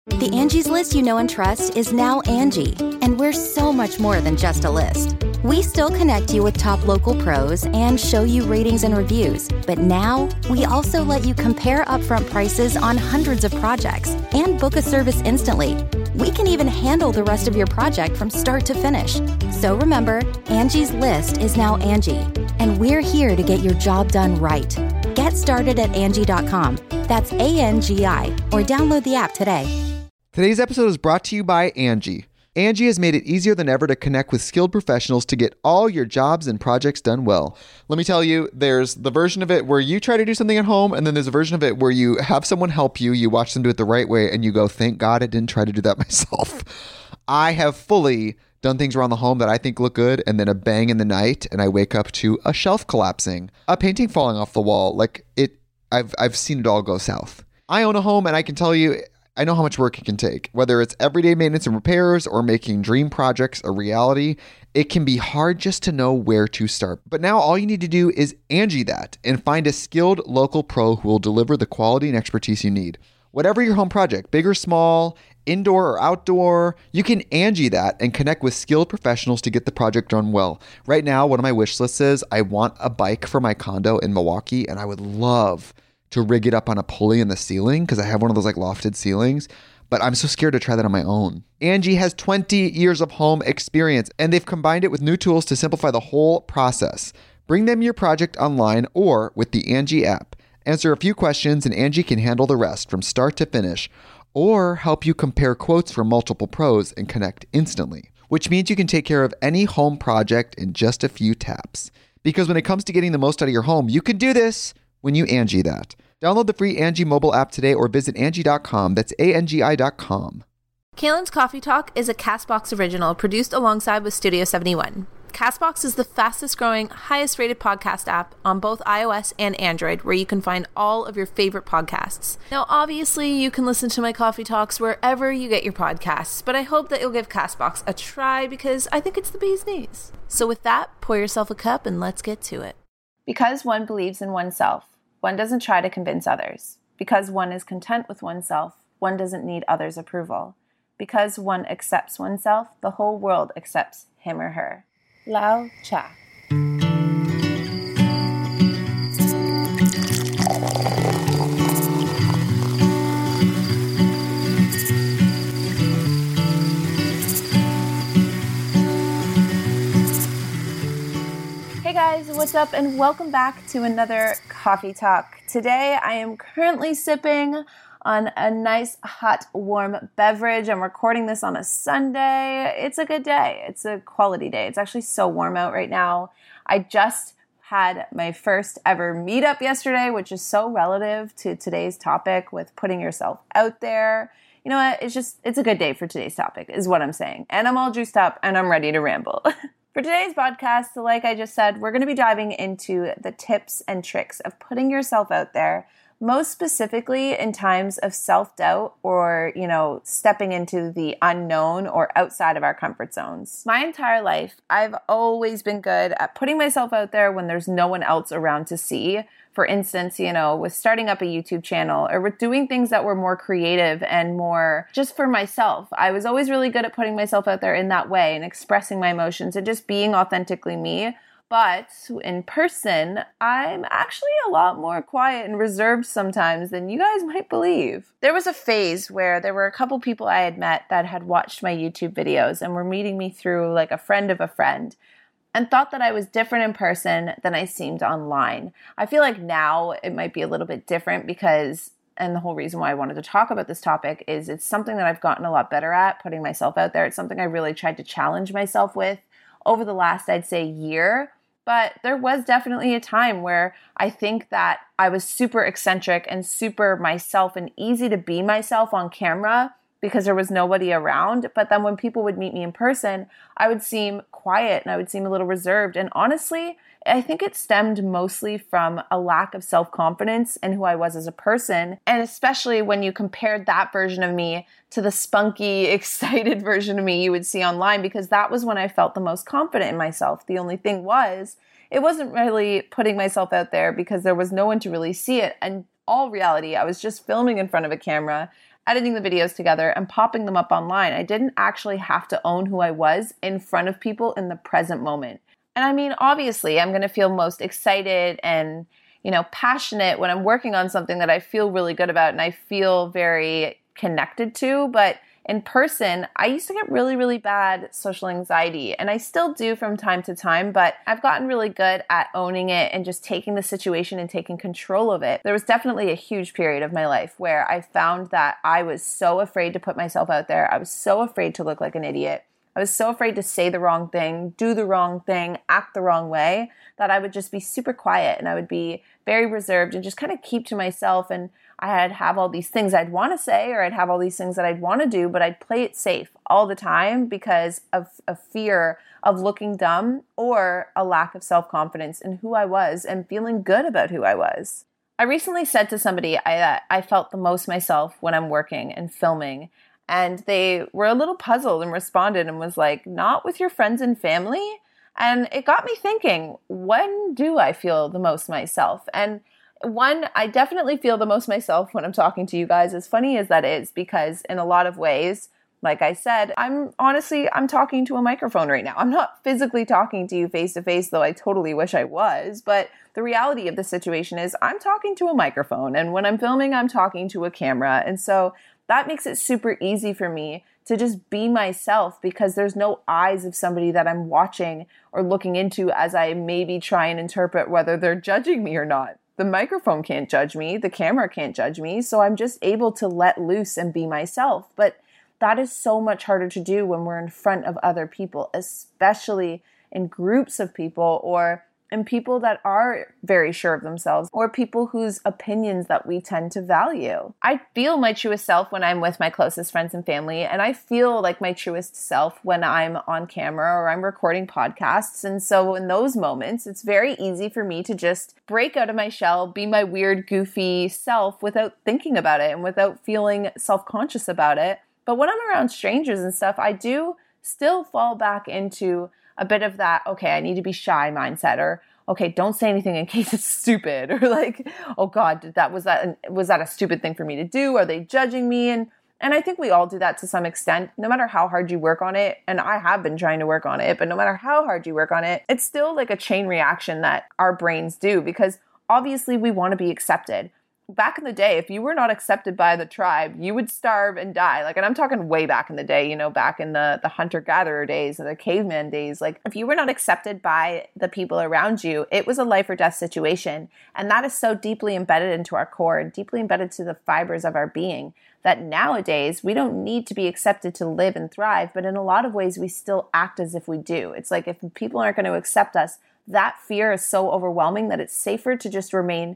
The Angie's List you know and trust is now Angie, and we're so much more than just a list. We still connect you with top local pros and show you ratings and reviews, but now we also let you compare upfront prices on hundreds of projects and book a service instantly. We can even handle the rest of your project from start to finish. So remember, Angie's List is now Angie, and we're here to get your job done right. Get started at Angie.com. That's ANGI, or download the app today. Today's episode is brought to you by Angie. Angie has made it easier than ever to connect with skilled professionals to get all your jobs and projects done well. Let me tell you, there's the version of it where you try to do something at home, and then there's a version of it where you have someone help you, you watch them do it the right way, and you go, thank God I didn't try to do that myself. I have fully done things around the home that I think look good, and then a bang in the night, and I wake up to a shelf collapsing, a painting falling off the wall. I've seen it all go south. I own a home, and I can tell you, I know how much work it can take. Whether it's everyday maintenance and repairs or making dream projects a reality, it can be hard just to know where to start. But now all you need to do is Angie that and find a skilled local pro who will deliver the quality and expertise you need. Whatever your home project, big or small, indoor or outdoor, you can Angie that and connect with skilled professionals to get the project done well. Right now, one of my wish lists is I want a bike for my condo in Milwaukee, and I would love to rig it up on a pulley in the ceiling because I have one of those like lofted ceilings, but I'm so scared to try that on my own. Angie has 20 years of home experience, and they've combined it with new tools to simplify the whole process. Bring them your project online or with the Angie app. Answer a few questions and Angie can handle the rest from start to finish, or help you compare quotes from multiple pros and connect instantly, which means you can take care of any home project in just a few taps. Because when it comes to getting the most out of your home, you can do this when you Angie that. Download the free Angie mobile app today or visit Angie.com. That's ANGI.com. Kaylin's Coffee Talk is a CastBox original produced alongside with Studio 71. CastBox is the fastest growing, highest rated podcast app on both iOS and Android, where you can find all of your favorite podcasts. Now, obviously, you can listen to my Coffee Talks wherever you get your podcasts, but I hope that you'll give CastBox a try because I think it's the bee's knees. So with that, pour yourself a cup and let's get to it. Because one believes in oneself, one doesn't try to convince others. Because one is content with oneself, one doesn't need others' approval. Because one accepts oneself, the whole world accepts him or her. Lao Cha. Hey guys, what's up, and welcome back to another Coffee Talk. Today I am currently sipping on a nice, hot, warm beverage. I'm recording this on a Sunday. It's a good day. It's a quality day. It's actually so warm out right now. I just had my first ever meetup yesterday, which is so relative to today's topic with putting yourself out there. You know what? It's a good day for today's topic is what I'm saying. And I'm all juiced up and I'm ready to ramble. For today's podcast, like I just said, we're going to be diving into the tips and tricks of putting yourself out there, most specifically in times of self-doubt or, stepping into the unknown or outside of our comfort zones. My entire life, I've always been good at putting myself out there when there's no one else around to see. For instance, with starting up a YouTube channel or with doing things that were more creative and more just for myself. I was always really good at putting myself out there in that way and expressing my emotions and just being authentically me. But in person, I'm actually a lot more quiet and reserved sometimes than you guys might believe. There was a phase where there were a couple people I had met that had watched my YouTube videos and were meeting me through like a friend of a friend and thought that I was different in person than I seemed online. I feel like now it might be a little bit different because, and the whole reason why I wanted to talk about this topic is it's something that I've gotten a lot better at, putting myself out there. It's something I really tried to challenge myself with over the last, I'd say, year. But there was definitely a time where I think that I was super eccentric and super myself and easy to be myself on camera because there was nobody around. But then when people would meet me in person, I would seem quiet and I would seem a little reserved. And honestly, I think it stemmed mostly from a lack of self-confidence in who I was as a person. And especially when you compared that version of me to the spunky, excited version of me you would see online, because that was when I felt the most confident in myself. The only thing was, it wasn't really putting myself out there because there was no one to really see it. And all reality, I was just filming in front of a camera editing the videos together and popping them up online. I didn't actually have to own who I was in front of people in the present moment. And I mean, obviously, I'm going to feel most excited and, passionate when I'm working on something that I feel really good about and I feel very connected to. But in person, I used to get really, really bad social anxiety, and I still do from time to time, but I've gotten really good at owning it and just taking the situation and taking control of it. There was definitely a huge period of my life where I found that I was so afraid to put myself out there. I was so afraid to look like an idiot. I was so afraid to say the wrong thing, do the wrong thing, act the wrong way, that I would just be super quiet and I would be very reserved and just kind of keep to myself. And I'd have all these things I'd want to say, or I'd have all these things that I'd want to do, but I'd play it safe all the time because of a fear of looking dumb or a lack of self-confidence in who I was and feeling good about who I was. I recently said to somebody I felt the most myself when I'm working and filming, and they were a little puzzled and responded and was like, not with your friends and family? And it got me thinking, when do I feel the most myself? And one, I definitely feel the most myself when I'm talking to you guys, as funny as that is, because in a lot of ways, like I said, I'm talking to a microphone right now. I'm not physically talking to you face to face, though I totally wish I was. But the reality of the situation is I'm talking to a microphone. And when I'm filming, I'm talking to a camera. And so that makes it super easy for me to just be myself because there's no eyes of somebody that I'm watching or looking into as I maybe try and interpret whether they're judging me or not. The microphone can't judge me. The camera can't judge me. So I'm just able to let loose and be myself. But that is so much harder to do when we're in front of other people, especially in groups of people or in people that are very sure of themselves or people whose opinions that we tend to value. I feel my truest self when I'm with my closest friends and family, and I feel like my truest self when I'm on camera or I'm recording podcasts. And so in those moments, it's very easy for me to just break out of my shell, be my weird, goofy self without thinking about it and without feeling self-conscious about it. But when I'm around strangers and stuff, I do still fall back into a bit of that, okay, I need to be shy mindset, or okay, don't say anything in case it's stupid, or like, oh God, was that a stupid thing for me to do? Are they judging me? And I think we all do that to some extent, no matter how hard you work on it. And I have been trying to work on it, but no matter how hard you work on it, it's still like a chain reaction that our brains do, because obviously we want to be accepted. Back in the day, if you were not accepted by the tribe, you would starve and die. Like, and I'm talking way back in the day, back in the hunter-gatherer days and the caveman days. Like, if you were not accepted by the people around you, it was a life or death situation. And that is so deeply embedded into our core and deeply embedded to the fibers of our being that nowadays we don't need to be accepted to live and thrive. But in a lot of ways, we still act as if we do. It's like if people aren't going to accept us, that fear is so overwhelming that it's safer to just remain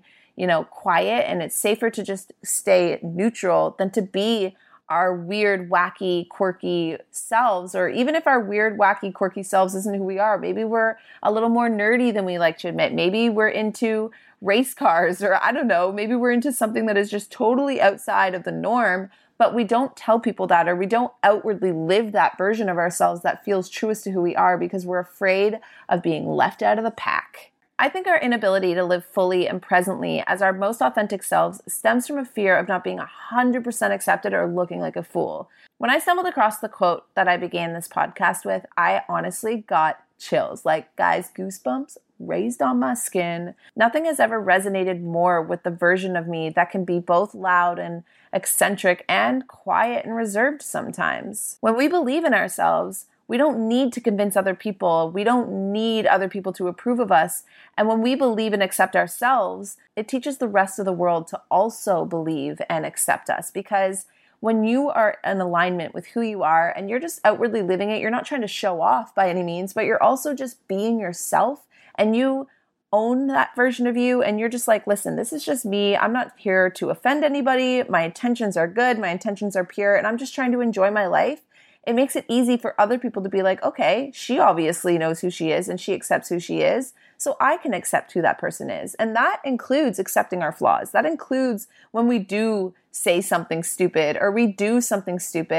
quiet, and it's safer to just stay neutral than to be our weird, wacky, quirky selves. Or even if our weird, wacky, quirky selves isn't who we are, maybe we're a little more nerdy than we like to admit. Maybe we're into race cars, or I don't know, maybe we're into something that is just totally outside of the norm, but we don't tell people that, or we don't outwardly live that version of ourselves that feels truest to who we are because we're afraid of being left out of the pack. I think our inability to live fully and presently as our most authentic selves stems from a fear of not being 100% accepted or looking like a fool. When I stumbled across the quote that I began this podcast with, I honestly got chills. Like, guys, goosebumps raised on my skin. Nothing has ever resonated more with the version of me that can be both loud and eccentric and quiet and reserved sometimes. When we believe in ourselves, we don't need to convince other people. We don't need other people to approve of us. And when we believe and accept ourselves, it teaches the rest of the world to also believe and accept us. Because when you are in alignment with who you are and you're just outwardly living it, you're not trying to show off by any means, but you're also just being yourself, and you own that version of you, and you're just like, listen, this is just me. I'm not here to offend anybody. My intentions are good. My intentions are pure, and I'm just trying to enjoy my life. It makes it easy for other people to be like, okay, she obviously knows who she is and she accepts who she is, so I can accept who that person is. And that includes accepting our flaws. That includes when we do say something stupid or we do something stupid.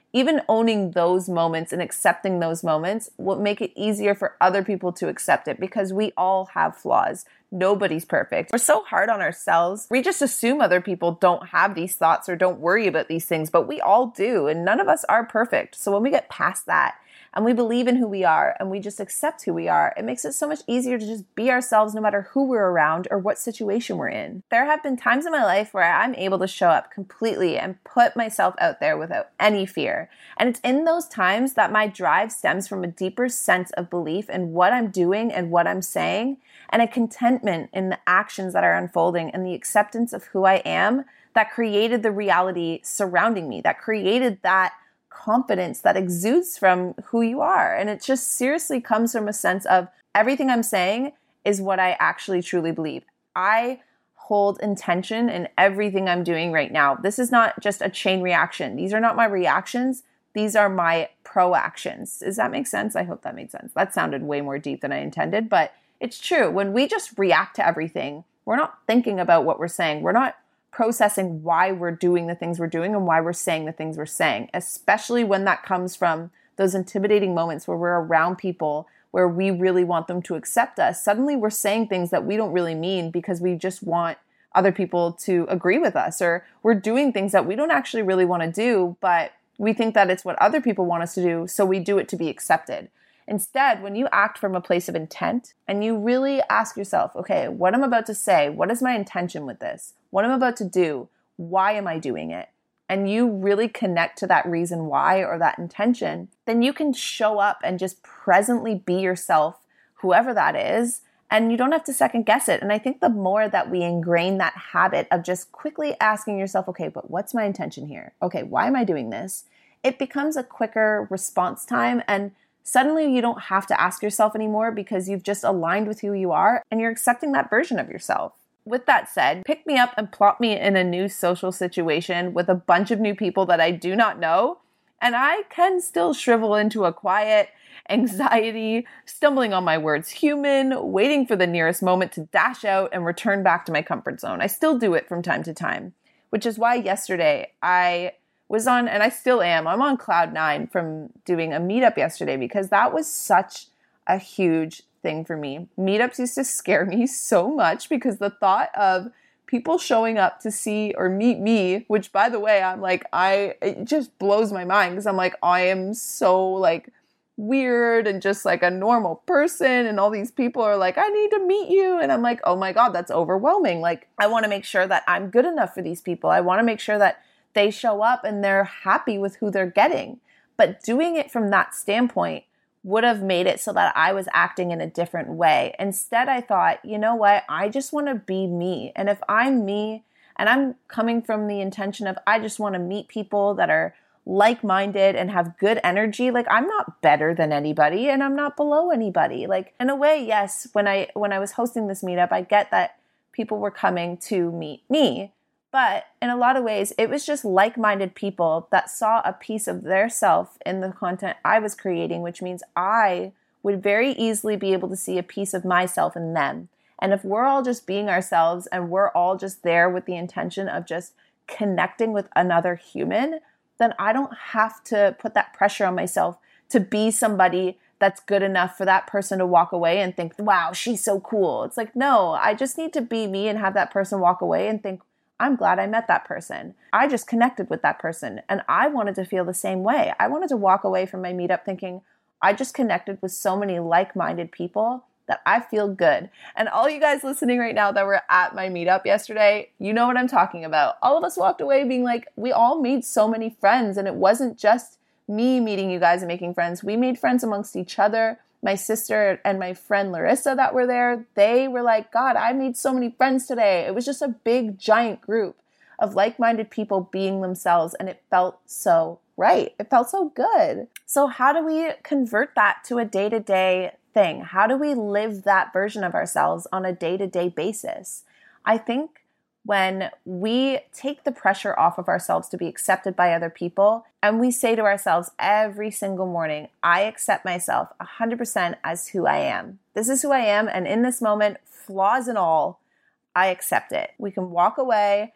even owning those moments and accepting those moments will make it easier for other people to accept it, because we all have flaws. Nobody's perfect. We're so hard on ourselves. We just assume other people don't have these thoughts or don't worry about these things, but we all do, and none of us are perfect. So when we get past that and we believe in who we are and we just accept who we are, it makes it so much easier to just be ourselves no matter who we're around or what situation we're in. There have been times in my life where I'm able to show up completely and put myself out there without any fear. And it's in those times that my drive stems from a deeper sense of belief in what I'm doing and what I'm saying, and a contentment in the actions that are unfolding and the acceptance of who I am that created the reality surrounding me, that created that confidence that exudes from who you are. And it just seriously comes from a sense of everything I'm saying is what I actually truly believe. I hold intention in everything I'm doing right now. This is not just a chain reaction. These are not my reactions. These are my proactions. Does that make sense? I hope that made sense. That sounded way more deep than I intended, but it's true. When we just react to everything, we're not thinking about what we're saying. We're not processing why we're doing the things we're doing and why we're saying the things we're saying, especially when that comes from those intimidating moments where we're around people where we really want them to accept us. Suddenly we're saying things that we don't really mean because we just want other people to agree with us, or we're doing things that we don't actually really want to do, but we think that it's what other people want us to do, so we do it to be accepted. Instead, when you act from a place of intent and you really ask yourself, okay, what I'm about to say, what is my intention with this? What I'm about to do, why am I doing it? And you really connect to that reason why or that intention, then you can show up and just presently be yourself, whoever that is, and you don't have to second guess it. And I think the more that we ingrain that habit of just quickly asking yourself, okay, but what's my intention here? Okay, why am I doing this? It becomes a quicker response time, and suddenly you don't have to ask yourself anymore because you've just aligned with who you are and you're accepting that version of yourself. With that said, pick me up and plop me in a new social situation with a bunch of new people that I do not know, and I can still shrivel into a quiet, anxiety, stumbling on my words human, waiting for the nearest moment to dash out and return back to my comfort zone. I still do it from time to time, which is why yesterday I was on, and I still am, I'm on cloud 9 from doing a meetup yesterday because that was such a huge thing for me. Meetups used to scare me so much because the thought of people showing up to see or meet me, which by the way, I'm like, it just blows my mind because I'm like, I am so like weird and just like a normal person, and all these people are like, I need to meet you, and I'm like, oh my God, that's overwhelming. Like, I want to make sure that I'm good enough for these people. I want to make sure that they show up and they're happy with who they're getting. But doing it from that standpoint would have made it so that I was acting in a different way. Instead, I thought, you know what? I just want to be me. And if I'm me and I'm coming from the intention of I just want to meet people that are like-minded and have good energy, like I'm not better than anybody and I'm not below anybody. Like in a way, yes, when I was hosting this meetup, I get that people were coming to meet me. But in a lot of ways, it was just like-minded people that saw a piece of their self in the content I was creating, which means I would very easily be able to see a piece of myself in them. And if we're all just being ourselves and we're all just there with the intention of just connecting with another human, then I don't have to put that pressure on myself to be somebody that's good enough for that person to walk away and think, wow, she's so cool. It's like, no, I just need to be me and have that person walk away and think, I'm glad I met that person. I just connected with that person and I wanted to feel the same way. I wanted to walk away from my meetup thinking, I just connected with so many like-minded people that I feel good. And all you guys listening right now that were at my meetup yesterday, you know what I'm talking about. All of us walked away being like, we all made so many friends, and it wasn't just me meeting you guys and making friends. We made friends amongst each other. My sister and my friend Larissa that were there, they were like, God, I made so many friends today. It was just a big, giant group of like-minded people being themselves, and it felt so right. It felt so good. So how do we convert that to a day-to-day thing? How do we live that version of ourselves on a day-to-day basis? I think when we take the pressure off of ourselves to be accepted by other people, and we say to ourselves every single morning, I accept myself 100% as who I am. This is who I am, and in this moment, flaws and all, I accept it. We can walk away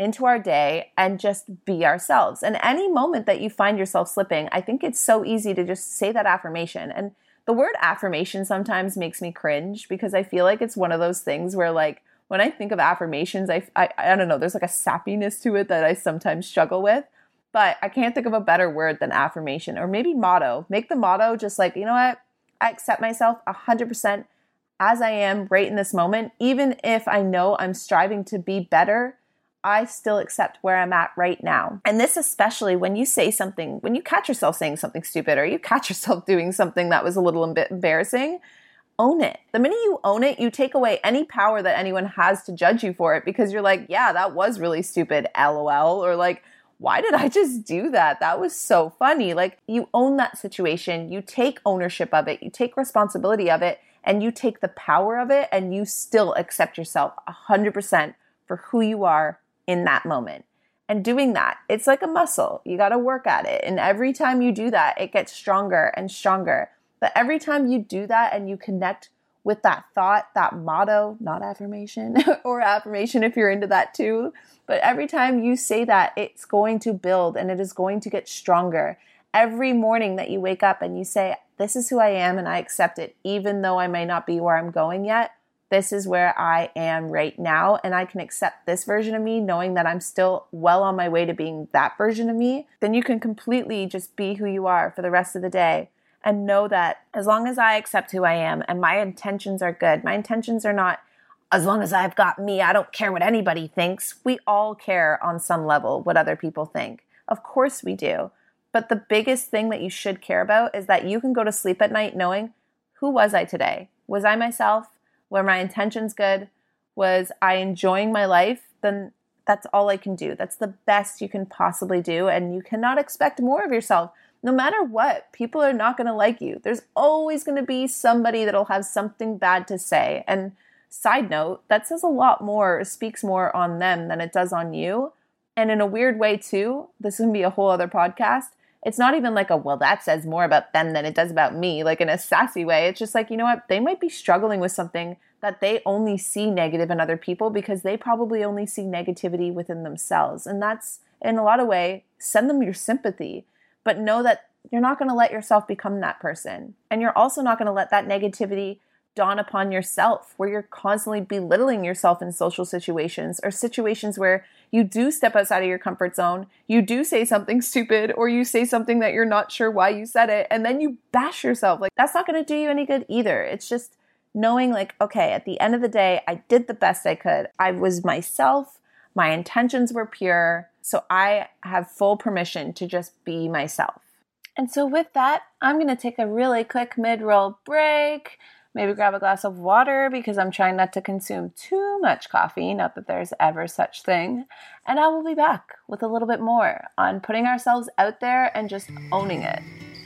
into our day and just be ourselves. And any moment that you find yourself slipping, I think it's so easy to just say that affirmation. And the word affirmation sometimes makes me cringe because I feel like it's one of those things where like when I think of affirmations, I don't know, there's like a sappiness to it that I sometimes struggle with. But I can't think of a better word than affirmation, or maybe motto. Make the motto just like, you know what? I accept myself 100% as I am right in this moment. Even if I know I'm striving to be better, I still accept where I'm at right now. And this especially when you say something, when you catch yourself saying something stupid, or you catch yourself doing something that was a little bit embarrassing, own it. The minute you own it, you take away any power that anyone has to judge you for it, because you're like, yeah, that was really stupid, LOL, or like, why did I just do that? That was so funny. Like, you own that situation, you take ownership of it, you take responsibility of it, and you take the power of it, and you still accept yourself 100% for who you are in that moment. And doing that, it's like a muscle. You got to work at it. And every time you do that, it gets stronger and stronger. But every time you do that and you connect with that thought, that motto, not affirmation, or affirmation if you're into that too. But every time you say that, it's going to build and it is going to get stronger. Every morning that you wake up and you say, this is who I am and I accept it, even though I may not be where I'm going yet, this is where I am right now. And I can accept this version of me, knowing that I'm still well on my way to being that version of me. Then you can completely just be who you are for the rest of the day. And know that as long as I accept who I am and my intentions are good, my intentions are not, as long as I've got me, I don't care what anybody thinks. We all care on some level what other people think. Of course we do. But the biggest thing that you should care about is that you can go to sleep at night knowing, who was I today? Was I myself? Were my intentions good? Was I enjoying my life? Then that's all I can do. That's the best you can possibly do. And you cannot expect more of yourself. No matter what, people are not going to like you. There's always going to be somebody that'll have something bad to say. And side note, that says a lot more, speaks more on them than it does on you. And in a weird way too, this can be a whole other podcast. It's not even like well, that says more about them than it does about me, like in a sassy way. It's just like, you know what? They might be struggling with something that they only see negative in other people because they probably only see negativity within themselves. And that's, in a lot of ways, send them your sympathy. But know that you're not going to let yourself become that person. And you're also not going to let that negativity dawn upon yourself, where you're constantly belittling yourself in social situations or situations where you do step outside of your comfort zone, you do say something stupid, or you say something that you're not sure why you said it, and then you bash yourself. Like, that's not going to do you any good either. It's just knowing like, okay, at the end of the day, I did the best I could. I was myself. My intentions were pure. So I have full permission to just be myself. And so with that, I'm going to take a really quick mid-roll break. Maybe grab a glass of water because I'm trying not to consume too much coffee. Not that there's ever such thing. And I will be back with a little bit more on putting ourselves out there and just owning it.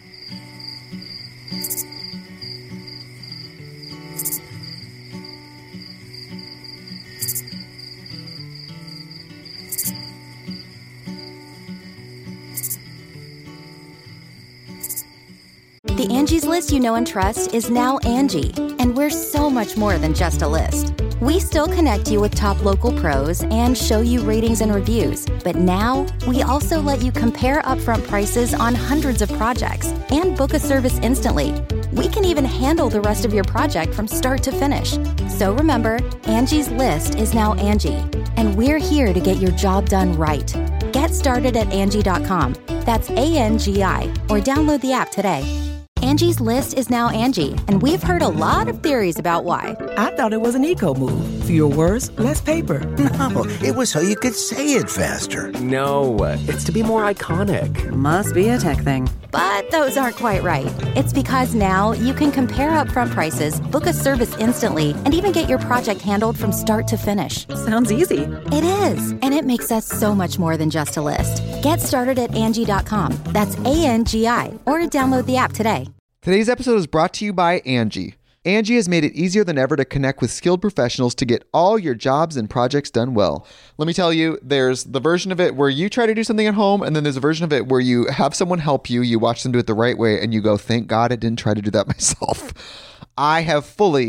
The Angie's List you know and trust is now Angie, and we're so much more than just a list. We still connect you with top local pros and show you ratings and reviews, but now we also let you compare upfront prices on hundreds of projects and book a service instantly. We can even handle the rest of your project from start to finish. So remember, Angie's List is now Angie, and we're here to get your job done right. Get started at Angie.com. That's ANGI, or download the app today. Angie's List is now Angie, and we've heard a lot of theories about why. I thought it was an eco move. Fewer words, less paper. No, it was so you could say it faster. No, it's to be more iconic. Must be a tech thing. But those aren't quite right. It's because now you can compare upfront prices, book a service instantly, and even get your project handled from start to finish. Sounds easy. It is, and it makes us so much more than just a list. Get started at Angie.com. That's ANGI, or download the app today. Today's episode is brought to you by Angie. Angie has made it easier than ever to connect with skilled professionals to get all your jobs and projects done well. Let me tell you, there's the version of it where you try to do something at home, and then there's a version of it where you have someone help you, you watch them do it the right way, and you go, thank God I didn't try to do that myself. I have fully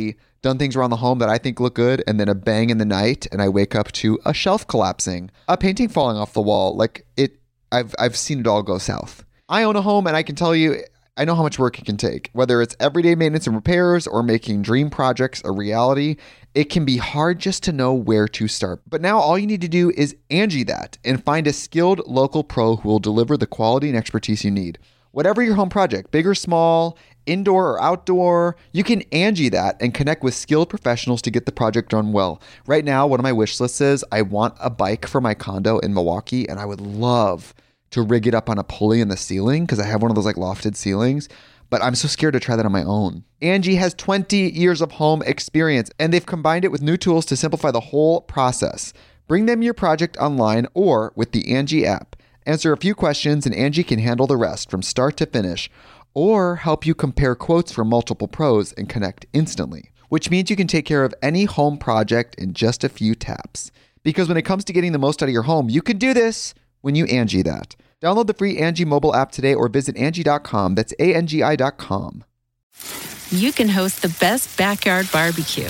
done things around the home that I think look good, and then a bang in the night, and I wake up to a shelf collapsing, a painting falling off the wall. I've seen it all go south. I own a home, and I can tell you, I know how much work it can take. Whether it's everyday maintenance and repairs or making dream projects a reality, it can be hard just to know where to start. But now all you need to do is Angie that and find a skilled local pro who will deliver the quality and expertise you need. Whatever your home project, big or small, indoor or outdoor, you can Angie that and connect with skilled professionals to get the project done well. Right now, one of my wish lists is I want a bike for my condo in Milwaukee, and I would love to rig it up on a pulley in the ceiling because I have one of those lofted ceilings, but I'm so scared to try that on my own. Angie has 20 years of home experience, and they've combined it with new tools to simplify the whole process. Bring them your project online or with the Angie app. Answer a few questions and Angie can handle the rest from start to finish, or help you compare quotes from multiple pros and connect instantly, which means you can take care of any home project in just a few taps. Because when it comes to getting the most out of your home, you can do this when you Angie that. Download the free Angie mobile app today or visit Angie.com. That's ANGI.com. You can host the best backyard barbecue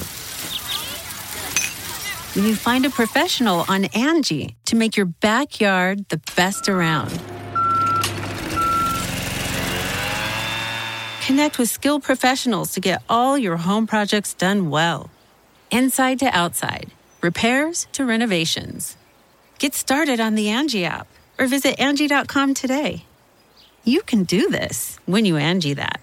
when you find a professional on Angie to make your backyard the best around. Connect with skilled professionals to get all your home projects done well. Inside to outside, repairs to renovations. Get started on the Angie app or visit Angie.com today. You can do this when you Angie that.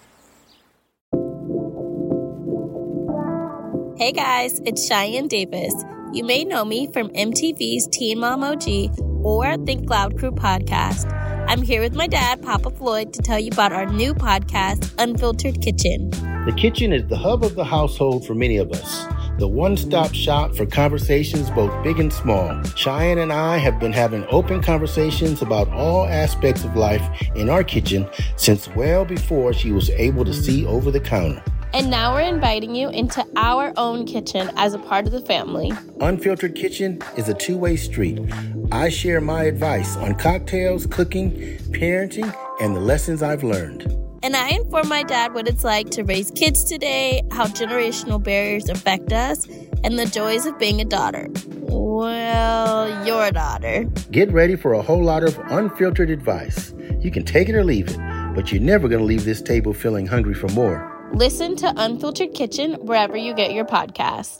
Hey guys, it's Cheyenne Davis. You may know me from MTV's Teen Mom OG or Think Loud Crew podcast. I'm here with my dad, Papa Floyd, to tell you about our new podcast, Unfiltered Kitchen. The kitchen is the hub of the household for many of us. The one-stop shop for conversations both big and small. Cheyenne and I have been having open conversations about all aspects of life in our kitchen since well before she was able to see over the counter. And now we're inviting you into our own kitchen as a part of the family. Unfiltered Kitchen is a two-way street. I share my advice on cocktails, cooking, parenting, and the lessons I've learned. And I inform my dad what it's like to raise kids today, how generational barriers affect us, and the joys of being a daughter. Well, your daughter. Get ready for a whole lot of unfiltered advice. You can take it or leave it, but you're never going to leave this table feeling hungry for more. Listen to Unfiltered Kitchen wherever you get your podcasts.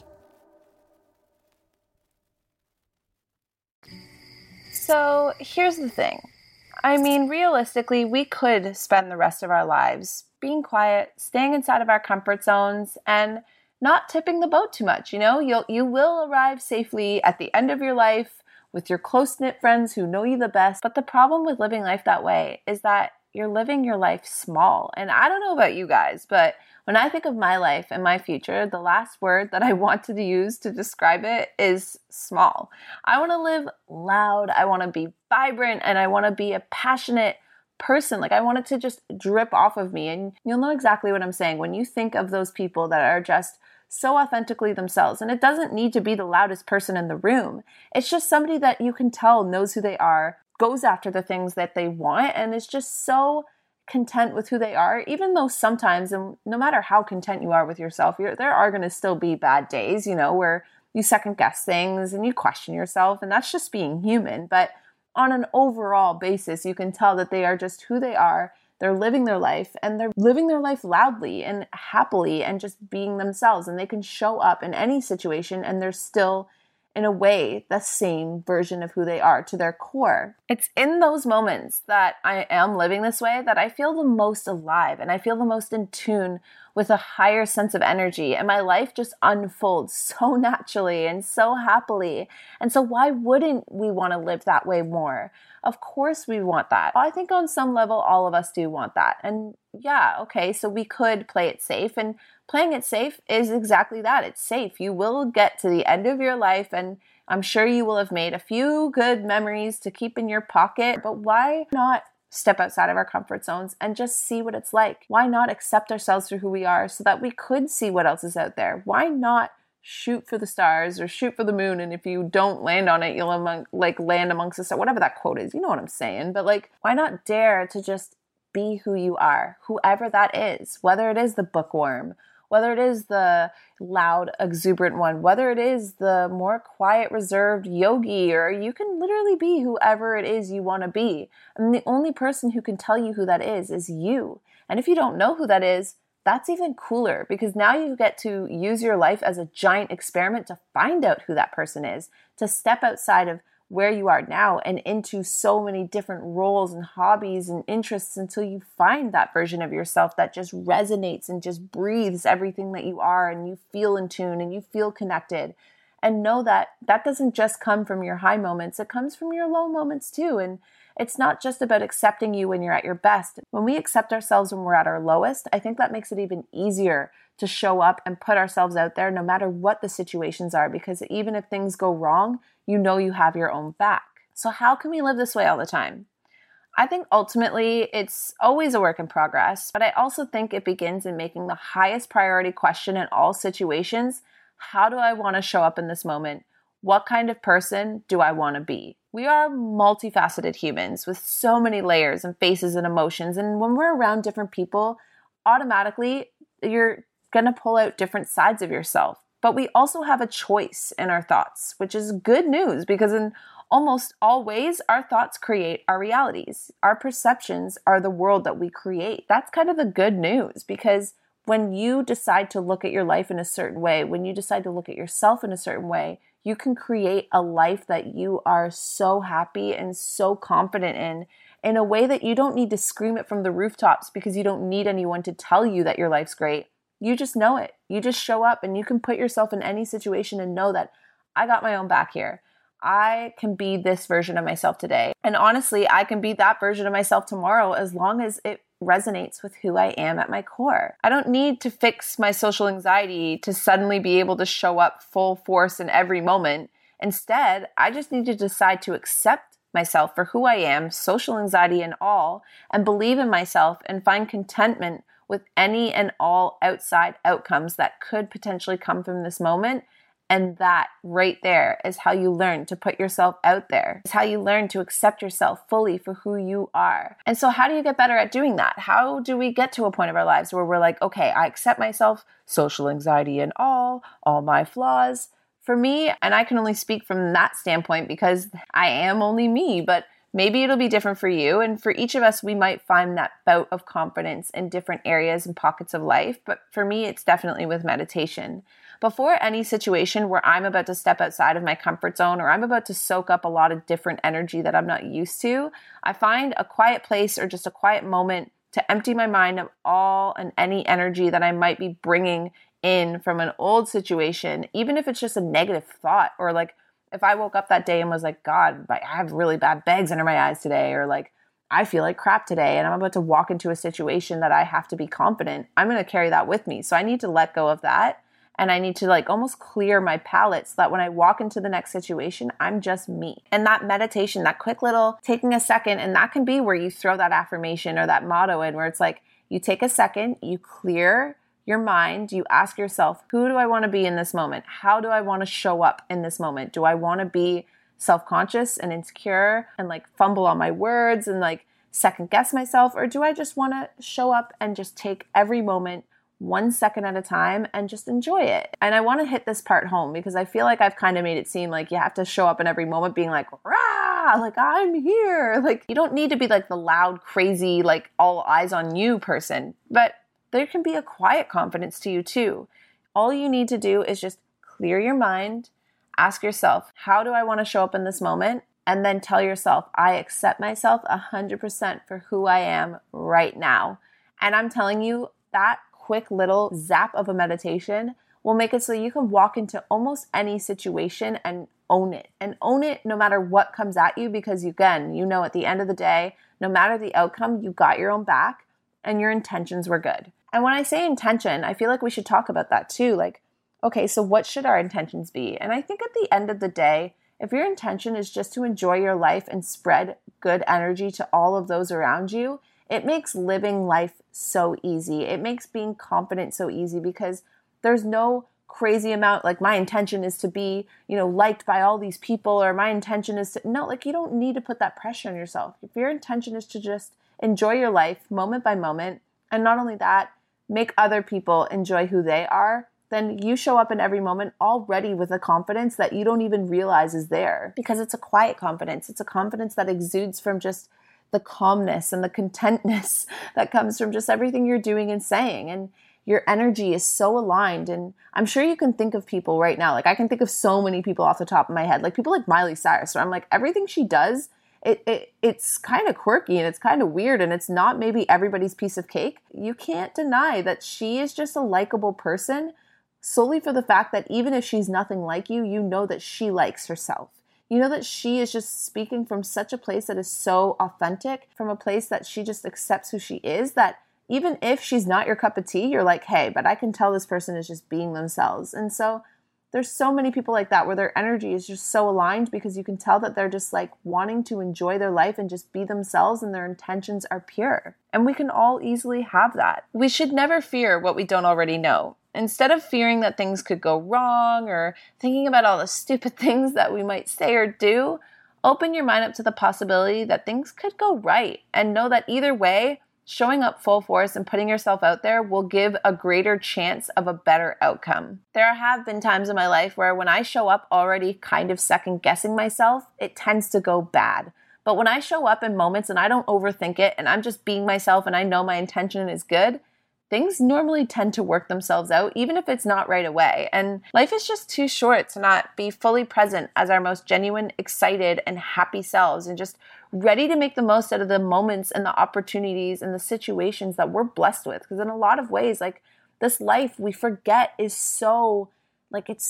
So here's the thing. I mean, realistically, we could spend the rest of our lives being quiet, staying inside of our comfort zones, and not tipping the boat too much. You know, you will arrive safely at the end of your life with your close-knit friends who know you the best. But the problem with living life that way is that you're living your life small. And I don't know about you guys, but when I think of my life and my future, the last word that I wanted to use to describe it is small. I want to live loud, I want to be vibrant, and I want to be a passionate person. Like, I want it to just drip off of me. And you'll know exactly what I'm saying when you think of those people that are just so authentically themselves. And it doesn't need to be the loudest person in the room. It's just somebody that you can tell knows who they are, goes after the things that they want, and is just so content with who they are, even though sometimes, and no matter how content you are with yourself, there are going to still be bad days, you know, where you second guess things and you question yourself, and that's just being human. But on an overall basis, you can tell that they are just who they are. They're living their life, and they're living their life loudly and happily and just being themselves, and they can show up in any situation and they're still, in a way, the same version of who they are to their core. It's in those moments that I am living this way that I feel the most alive, and I feel the most in tune with a higher sense of energy, and my life just unfolds so naturally and so happily. And so why wouldn't we want to live that way more? Of course we want that. I think on some level, all of us do want that. And yeah, okay, so we could play it safe, and playing it safe is exactly that. It's safe. You will get to the end of your life, and I'm sure you will have made a few good memories to keep in your pocket, but why not step outside of our comfort zones and just see what it's like? Why not accept ourselves for who we are so that we could see what else is out there? Why not shoot for the stars or shoot for the moon, and if you don't land on it, you'll land amongst the stars, whatever that quote is, you know what I'm saying? But why not dare to just be who you are, whoever that is, whether it is the bookworm, whether it is the loud, exuberant one, whether it is the more quiet, reserved yogi, or you can literally be whoever it is you want to be. And the only person who can tell you who that is you. And if you don't know who that is, that's even cooler, because now you get to use your life as a giant experiment to find out who that person is, to step outside of where you are now and into so many different roles and hobbies and interests until you find that version of yourself that just resonates and just breathes everything that you are, and you feel in tune and you feel connected. And know that that doesn't just come from your high moments, it comes from your low moments too. And it's not just about accepting you when you're at your best. When we accept ourselves when we're at our lowest, I think that makes it even easier to show up and put ourselves out there no matter what the situations are, because even if things go wrong, you know you have your own back. So how can we live this way all the time? I think ultimately it's always a work in progress, but I also think it begins in making the highest priority question in all situations: how do I want to show up in this moment? What kind of person do I want to be? We are multifaceted humans with so many layers and faces and emotions. And when we're around different people, automatically you're going to pull out different sides of yourself. But we also have a choice in our thoughts, which is good news, because in almost all ways, our thoughts create our realities. Our perceptions are the world that we create. That's kind of the good news, because when you decide to look at your life in a certain way, when you decide to look at yourself in a certain way, you can create a life that you are so happy and so confident in a way that you don't need to scream it from the rooftops, because you don't need anyone to tell you that your life's great. You just know it. You just show up, and you can put yourself in any situation and know that I got my own back here. I can be this version of myself today. And honestly, I can be that version of myself tomorrow, as long as it resonates with who I am at my core. I don't need to fix my social anxiety to suddenly be able to show up full force in every moment. Instead, I just need to decide to accept myself for who I am, social anxiety and all, and believe in myself and find contentment with any and all outside outcomes that could potentially come from this moment. And that right there is how you learn to put yourself out there. It's how you learn to accept yourself fully for who you are. And so how do you get better at doing that? How do we get to a point of our lives where we're like, okay, I accept myself, social anxiety and all my flaws. For me, and I can only speak from that standpoint because I am only me, but maybe it'll be different for you. And for each of us, we might find that bout of confidence in different areas and pockets of life. But for me, it's definitely with meditation. Before any situation where I'm about to step outside of my comfort zone, or I'm about to soak up a lot of different energy that I'm not used to, I find a quiet place or just a quiet moment to empty my mind of all and any energy that I might be bringing in from an old situation, even if it's just a negative thought, or like if I woke up that day and was like, God, I have really bad bags under my eyes today, or like, I feel like crap today and I'm about to walk into a situation that I have to be confident, I'm going to carry that with me. So I need to let go of that. And I need to like almost clear my palette so that when I walk into the next situation, I'm just me. And that meditation, that quick little taking a second, and that can be where you throw that affirmation or that motto in, where it's like, you take a second, you clear your mind, you ask yourself, who do I want to be in this moment? How do I want to show up in this moment? Do I want to be self-conscious and insecure and like fumble on my words and like second guess myself? Or do I just want to show up and just take every moment 1 second at a time and just enjoy it? And I want to hit this part home because I feel like I've kind of made it seem like you have to show up in every moment being like, rah, like I'm here. Like you don't need to be like the loud, crazy, like all eyes on you person, but there can be a quiet confidence to you too. All you need to do is just clear your mind, ask yourself, how do I want to show up in this moment? And then tell yourself, I accept myself 100% for who I am right now. And I'm telling you, that quick little zap of a meditation will make it so you can walk into almost any situation and own it. And own it no matter what comes at you, because again, you know at the end of the day, no matter the outcome, you got your own back and your intentions were good. And when I say intention, I feel like we should talk about that too. Like, okay, so what should our intentions be? And I think at the end of the day, if your intention is just to enjoy your life and spread good energy to all of those around you, it makes living life so easy. It makes being confident so easy because there's no crazy amount, like my intention is to be, liked by all these people, or my intention is to, no, like you don't need to put that pressure on yourself. If your intention is to just enjoy your life moment by moment, and not only that, make other people enjoy who they are, then you show up in every moment already with a confidence that you don't even realize is there, because it's a quiet confidence. It's a confidence that exudes from just the calmness and the contentness that comes from just everything you're doing and saying. And your energy is so aligned. And I'm sure you can think of people right now. Like I can think of so many people off the top of my head, like people like Miley Cyrus, where I'm like, everything she does, it's kind of quirky and it's kind of weird and it's not maybe everybody's piece of cake. You can't deny that she is just a likable person solely for the fact that even if she's nothing like you, you know that she likes herself. You know that she is just speaking from such a place that is so authentic, from a place that she just accepts who she is, that even if she's not your cup of tea, you're like, hey, but I can tell this person is just being themselves. And so there's so many people like that where their energy is just so aligned because you can tell that they're just like wanting to enjoy their life and just be themselves and their intentions are pure. And we can all easily have that. We should never fear what we don't already know. Instead of fearing that things could go wrong or thinking about all the stupid things that we might say or do, open your mind up to the possibility that things could go right and know that either way, showing up full force and putting yourself out there will give a greater chance of a better outcome. There have been times in my life where when I show up already kind of second guessing myself, it tends to go bad. But when I show up in moments and I don't overthink it and I'm just being myself and I know my intention is good, things normally tend to work themselves out, even if it's not right away. And life is just too short to not be fully present as our most genuine, excited, and happy selves and just ready to make the most out of the moments and the opportunities and the situations that we're blessed with. Because in a lot of ways, like this life we forget is so, like it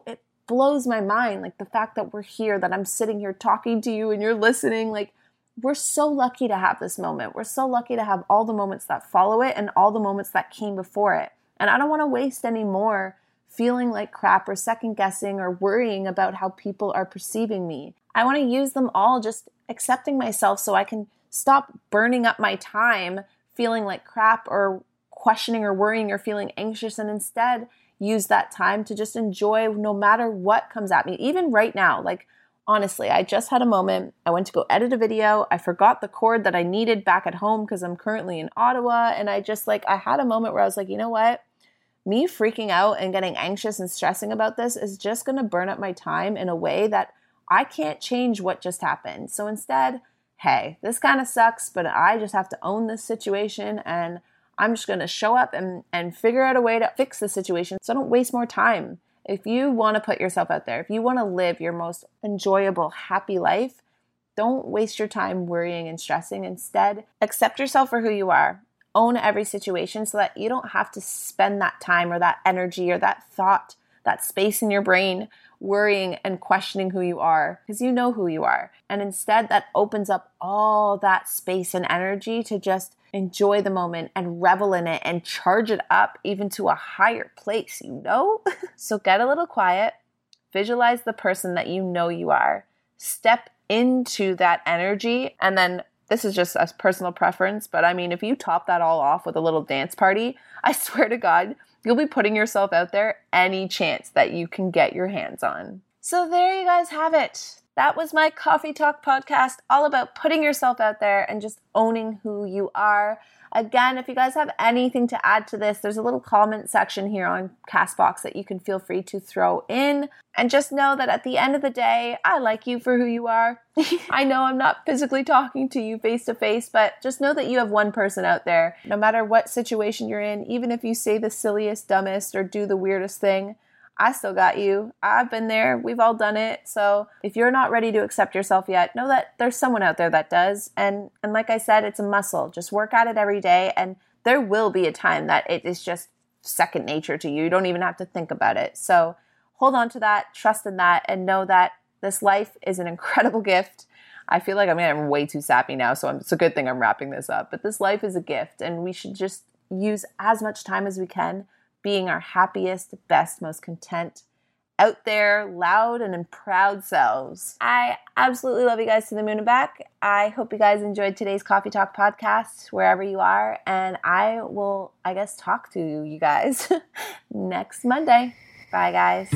blows my mind. Like the fact that we're here, that I'm sitting here talking to you and you're listening, like we're so lucky to have this moment. We're so lucky to have all the moments that follow it and all the moments that came before it. And I don't want to waste any more feeling like crap or second guessing or worrying about how people are perceiving me. I want to use them all just accepting myself so I can stop burning up my time feeling like crap or questioning or worrying or feeling anxious, and instead use that time to just enjoy no matter what comes at me. Even right now, like honestly, I just had a moment. I went to go edit a video. I forgot the cord that I needed back at home because I'm currently in Ottawa. And I had a moment where I was like, you know what? Me freaking out and getting anxious and stressing about this is just going to burn up my time in a way that I can't change what just happened. So instead, hey, this kind of sucks, but I just have to own this situation and I'm just going to show up and figure out a way to fix the situation so I don't waste more time. If you want to put yourself out there, if you want to live your most enjoyable, happy life, don't waste your time worrying and stressing. Instead, accept yourself for who you are. Own every situation so that you don't have to spend that time or that energy or that thought, that space in your brain worrying and questioning who you are, because you know who you are. And instead, that opens up all that space and energy to just enjoy the moment and revel in it and charge it up even to a higher place, you know? So get a little quiet, visualize the person that you know you are, step into that energy, and then this is just a personal preference, but I mean, if you top that all off with a little dance party, I swear to God, you'll be putting yourself out there any chance that you can get your hands on. So there you guys have it. That was my Coffee Talk podcast, all about putting yourself out there and just owning who you are. Again, if you guys have anything to add to this, there's a little comment section here on CastBox that you can feel free to throw in. And just know that at the end of the day, I like you for who you are. I know I'm not physically talking to you face to face, but just know that you have one person out there. No matter what situation you're in, even if you say the silliest, dumbest, or do the weirdest thing, I still got you. I've been there. We've all done it. So if you're not ready to accept yourself yet, know that there's someone out there that does. And like I said, it's a muscle. Just work at it every day. And there will be a time that it is just second nature to you. You don't even have to think about it. So hold on to that, trust in that, and know that this life is an incredible gift. I feel like I'm way too sappy now, so it's a good thing I'm wrapping this up. But this life is a gift, and we should just use as much time as we can being our happiest, best, most content, out there, loud and proud selves. I absolutely love you guys to the moon and back. I hope you guys enjoyed today's Coffee Talk podcast, wherever you are, and I will, talk to you guys next Monday. Bye, guys.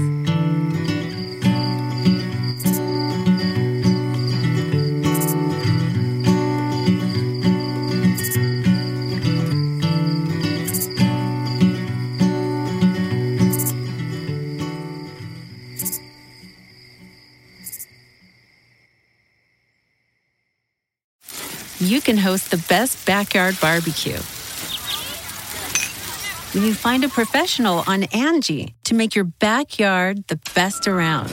can host the best backyard barbecue. When you find a professional on Angie to make your backyard the best around.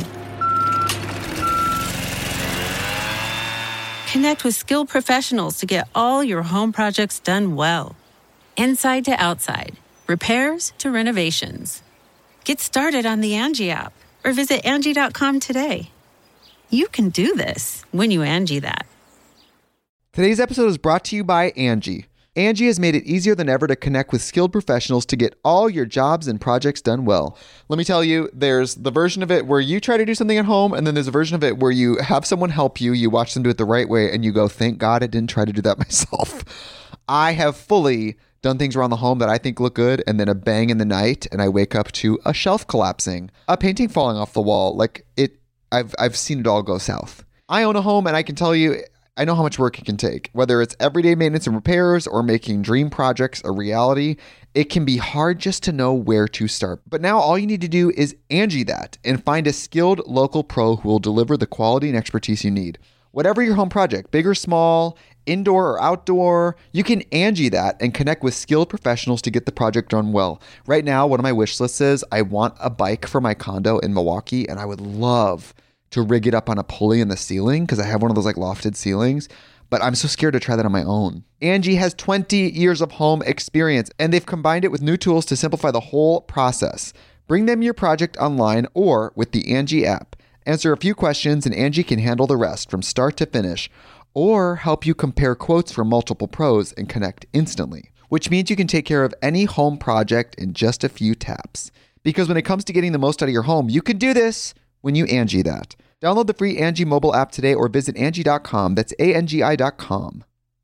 Connect with skilled professionals to get all your home projects done well. Inside to outside, repairs to renovations. Get started on the Angie app or visit Angie.com today. You can do this when you Angie that. Today's episode is brought to you by Angie. Angie has made it easier than ever to connect with skilled professionals to get all your jobs and projects done well. Let me tell you, there's the version of it where you try to do something at home, and then there's a version of it where you have someone help you, you watch them do it the right way, and you go, thank God I didn't try to do that myself. I have fully done things around the home that I think look good, and then a bang in the night, and I wake up to a shelf collapsing, a painting falling off the wall. I've seen it all go south. I own a home, and I can tell you, I know how much work it can take. Whether it's everyday maintenance and repairs or making dream projects a reality, it can be hard just to know where to start. But now all you need to do is Angie that and find a skilled local pro who will deliver the quality and expertise you need. Whatever your home project, big or small, indoor or outdoor, you can Angie that and connect with skilled professionals to get the project done well. Right now, one of my wish lists is I want a bike for my condo in Milwaukee, and I would love to rig it up on a pulley in the ceiling because I have one of those like lofted ceilings, but I'm so scared to try that on my own. Angie has 20 years of home experience, and they've combined it with new tools to simplify the whole process. Bring them your project online or with the Angie app. Answer a few questions and Angie can handle the rest from start to finish, or help you compare quotes from multiple pros and connect instantly, which means you can take care of any home project in just a few taps. Because when it comes to getting the most out of your home, you can do this when you Angie that. Download the free Angie mobile app today or visit Angie.com. That's ANGI.com.